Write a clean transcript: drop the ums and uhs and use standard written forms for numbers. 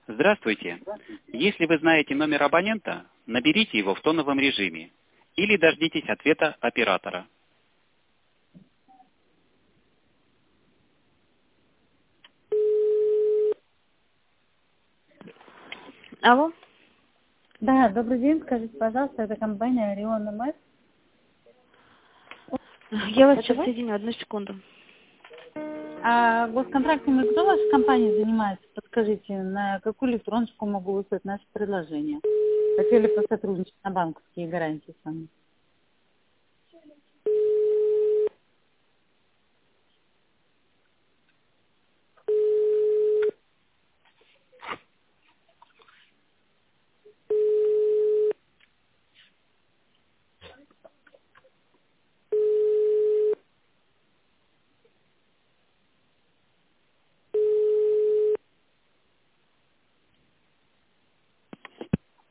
Здравствуйте. Если вы знаете номер абонента, наберите его в тоновом режиме или дождитесь ответа оператора. Алло? Да, добрый день. Скажите, пожалуйста, это компания Орион МС. Я вас сейчас соединю, одну секунду. А госконтрактами кто в вашей компании занимается? Подскажите, на какую электроночку могу выслать наше предложение? Хотели посотрудничать на банковские гарантии с вами.